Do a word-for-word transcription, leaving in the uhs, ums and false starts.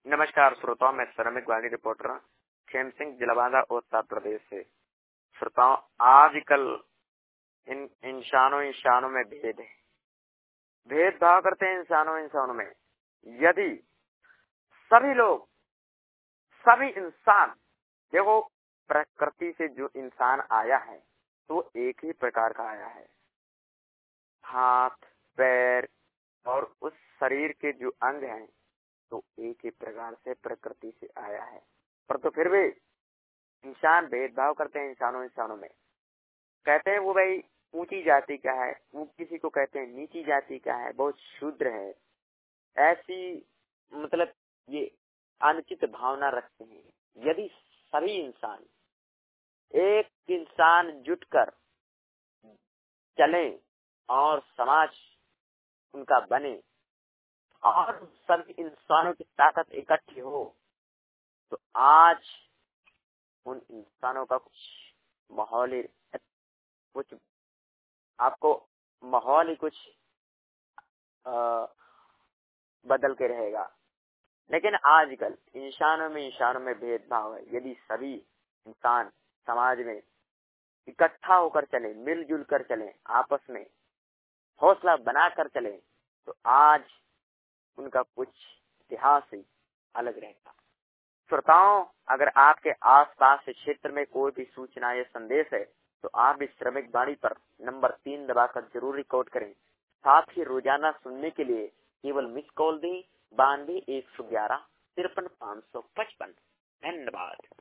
नमस्कार श्रोताओं, मैं श्रमिक वाणी रिपोर्टर खेम सिंह जिलावादा उत्तर प्रदेश से। श्रोताओं, आजकल इन इंसानों इंसानों में भेद है, भेदभाव करते हैं इंसानों इंसानों में। यदि सभी लोग सभी इंसान देखो, प्रकृति से जो इंसान आया है तो एक ही प्रकार का आया है। हाथ, पैर और उस शरीर के जो अंग हैं तो एक ही प्रकार से प्रकृति से आया है, पर तो फिर भी इंसान भेदभाव करते हैं इंसानों इंसानों में। कहते हैं वो भाई ऊंची जाति का है, वो किसी को कहते हैं नीची जाति का है, बहुत शूद्र है, ऐसी मतलब ये अनुचित भावना रखते हैं। यदि सभी इंसान एक इंसान जुटकर चले और समाज उनका बने और सभी इंसानों की ताकत इकट्ठी हो तो आज उन इंसानों का कुछ माहौल ही कुछ आपको माहौल ही कुछ आ, बदल के रहेगा। लेकिन आजकल इंसानों में इंसानों में भेदभाव है। यदि सभी इंसान समाज में इकट्ठा होकर चले, मिलजुल कर चले, आपस में हौसला बनाकर चले तो आज उनका कुछ इतिहास ही अलग रहेगा। श्रोताओं, अगर आपके आसपास के क्षेत्र में कोई भी सूचना या संदेश है तो आप इस श्रमिक वाणी पर नंबर तीन दबाकर जरूर रिकॉर्ड करें। साथ ही रोजाना सुनने के लिए केवल मिस कॉल दें बानवे एक सौ ग्यारह तिरपन पाँच सौ पचपन। धन्यवाद।